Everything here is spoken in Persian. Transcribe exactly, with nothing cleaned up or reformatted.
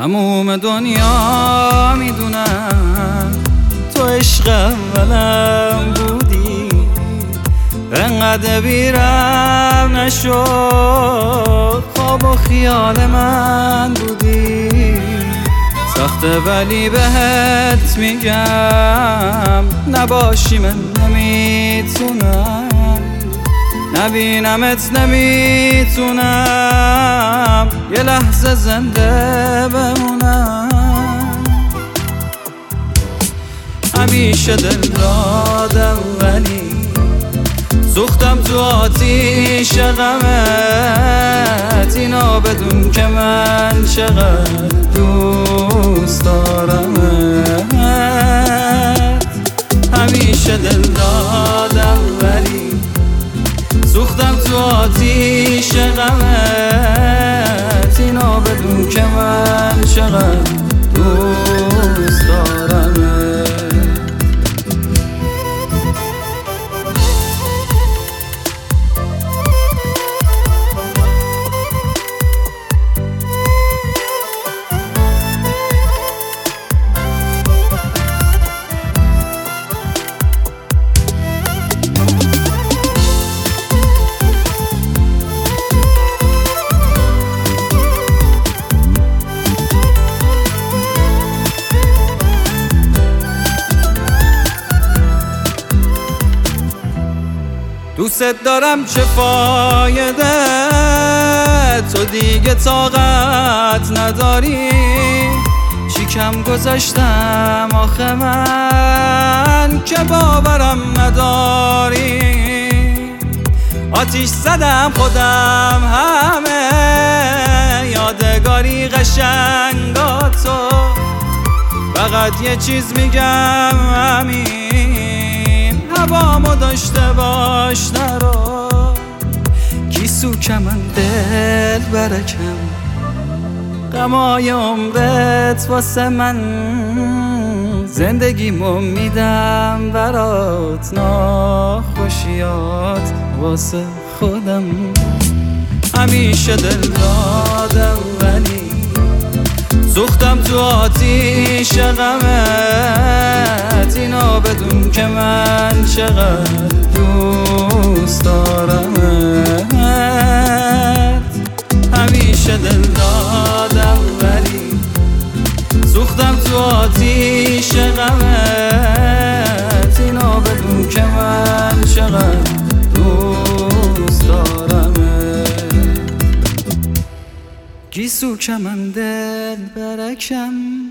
تموم دنیا میدونم تو عشق اولم بودی، انقدر بیرم نشد خواب و خیال من بودی. سخته ولی بهت میگم نباشی من نمیتونم، نبینمت نمیتونم یه لحظه زنده بمونم. همیشه دل دادم ولی سوختم تو آتیش غمت، اینو بدون که من چقدر دوست دارمت. همیشه دل دادم ولی سوختم تو آتیش غمت، اینو بدون که من چقدر دوست دارمت. دوست دارم چه فایده، تو دیگه طاقت نداری. چی کم گذاشتم آخه من که باورم نداری. آتیش زدم خودم همه یادگاری قشنگاتو، فقط یه چیز میگم همین هوامو داشته باش نرو. گیسو کمن دل برکم غمای عمرت واسه من، زندگیمو میدم برات ناخوشیات واسه خودم. همیشه دل دادم ولی سوختم تو آتیش غمت، اینو بدون که من چقدر دوست دارمت. همیشه دل دادم ولی سوختم تو آتیش غمت، اینو بدون که من چقدر دوست دارمت. گیسو کمن دل برکم